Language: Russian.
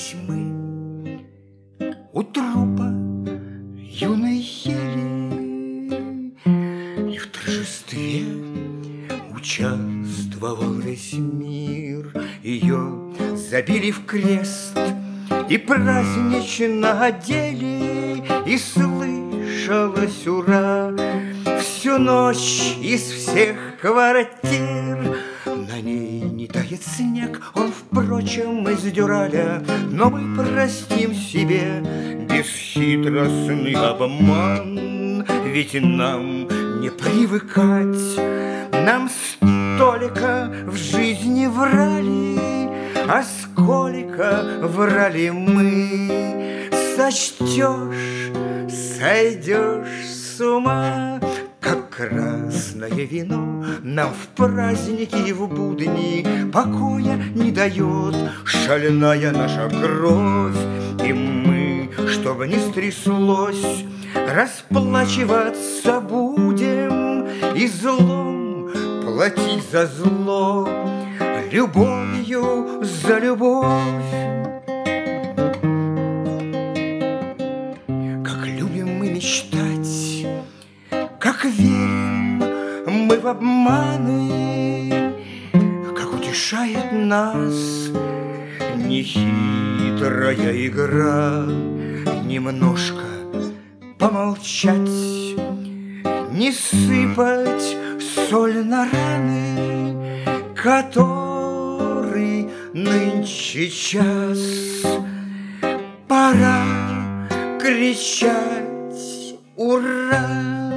Остановились мы у трупа юной ели, и в торжестве участвовал весь мир. Ее забили в крест и празднично одели, и слышалось ура всю ночь из всех квартир. На ней не тает снег, он, впрочем, из дюраля, но мы простим себе бесхитростный обман, ведь нам не привыкать. Нам столько в жизни врали, а сколько врали мы. Сочтешь, сойдешь с ума. Как красное вино нам в праздники и в будни покоя не дает шальная наша кровь. И мы, чтобы не стряслось, расплачиваться будем и злом платить за зло, любовью за любовь. Как любим мы мечтать, как верим мы в обманы, как утешает нас нехитрая игра. Немножко помолчать, не сыпать соль на раны, который нынче час. Пора кричать «Ура!»